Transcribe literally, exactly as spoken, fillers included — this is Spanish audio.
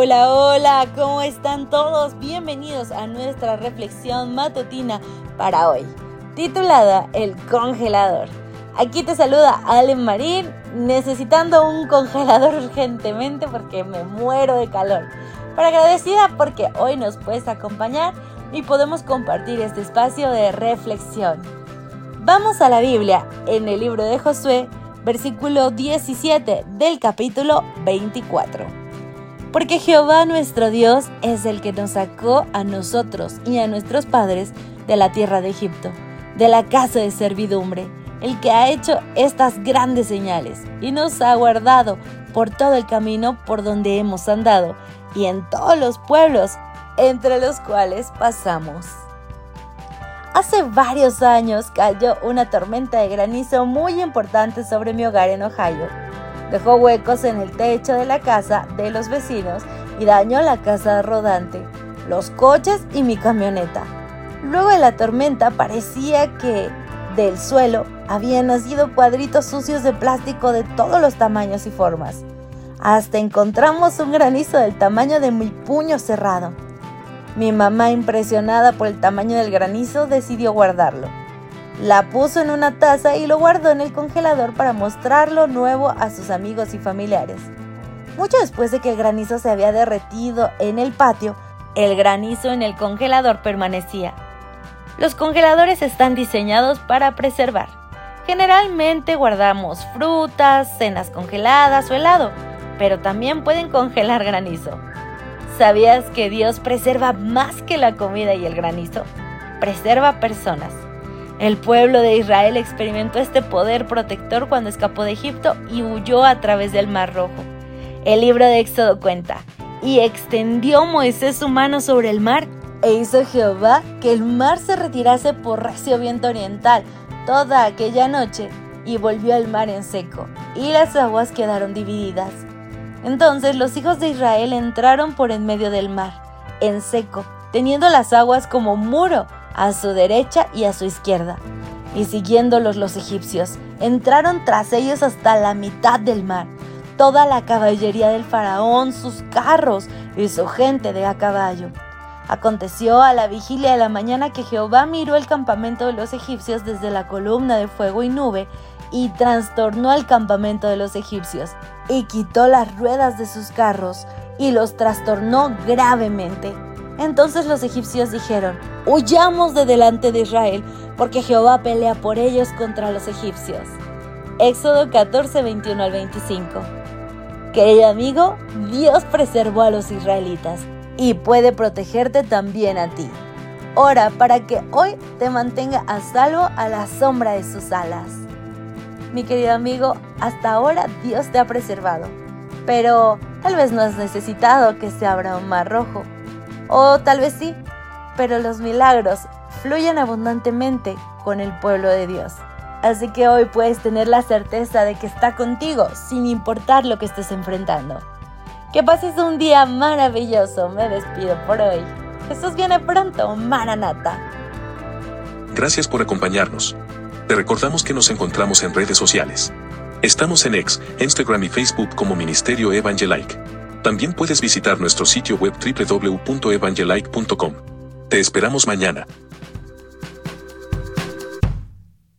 Hola, hola, ¿cómo están todos? Bienvenidos a nuestra reflexión matutina para hoy, titulada El congelador. Aquí te saluda Allen Marín, necesitando un congelador urgentemente porque me muero de calor. Pero agradecida porque hoy nos puedes acompañar y podemos compartir este espacio de reflexión. Vamos a la Biblia, en el libro de Josué, versículo diecisiete del capítulo veinticuatro. Porque Jehová nuestro Dios es el que nos sacó a nosotros y a nuestros padres de la tierra de Egipto, de la casa de servidumbre, el que ha hecho estas grandes señales y nos ha guardado por todo el camino por donde hemos andado y en todos los pueblos entre los cuales pasamos. Hace varios años cayó una tormenta de granizo muy importante sobre mi hogar en Ohio. Dejó huecos en el techo de la casa de los vecinos y dañó la casa rodante, los coches y mi camioneta. Luego de la tormenta parecía que del suelo habían nacido cuadritos sucios de plástico de todos los tamaños y formas. Hasta encontramos un granizo del tamaño de mi puño cerrado. Mi mamá, impresionada por el tamaño del granizo, decidió guardarlo. La puso en una taza y lo guardó en el congelador para mostrarlo nuevo a sus amigos y familiares. Mucho después de que el granizo se había derretido en el patio, el granizo en el congelador permanecía. Los congeladores están diseñados para preservar. Generalmente guardamos frutas, cenas congeladas o helado, pero también pueden congelar granizo. ¿Sabías que Dios preserva más que la comida y el granizo? Preserva personas. El pueblo de Israel experimentó este poder protector cuando escapó de Egipto y huyó a través del Mar Rojo. El libro de Éxodo cuenta: y extendió Moisés su mano sobre el mar, e hizo Jehová que el mar se retirase por recio viento oriental toda aquella noche, y volvió el mar en seco, y las aguas quedaron divididas. Entonces los hijos de Israel entraron por en medio del mar, en seco, teniendo las aguas como muro a su derecha y a su izquierda. Y siguiéndolos los egipcios, entraron tras ellos hasta la mitad del mar, toda la caballería del faraón, sus carros y su gente de a caballo. Aconteció a la vigilia de la mañana que Jehová miró el campamento de los egipcios desde la columna de fuego y nube, y trastornó el campamento de los egipcios, y quitó las ruedas de sus carros, y los trastornó gravemente. Entonces los egipcios dijeron: huyamos de delante de Israel, porque Jehová pelea por ellos contra los egipcios. Éxodo catorce, veintiuno al veinticinco. Querido amigo, Dios preservó a los israelitas y puede protegerte también a ti. Ora para que hoy te mantenga a salvo a la sombra de sus alas. Mi querido amigo, hasta ahora Dios te ha preservado, pero tal vez no has necesitado que se abra un mar rojo. O tal vez sí, pero los milagros fluyen abundantemente con el pueblo de Dios. Así que hoy puedes tener la certeza de que está contigo sin importar lo que estés enfrentando. Que pases un día maravilloso. Me despido por hoy. Jesús viene pronto. Maranata. Gracias por acompañarnos. Te recordamos que nos encontramos en redes sociales. Estamos en X, Instagram y Facebook como Ministerio Evangelike. También puedes visitar nuestro sitio web doble u doble u doble u punto evangelike punto com. Te esperamos mañana.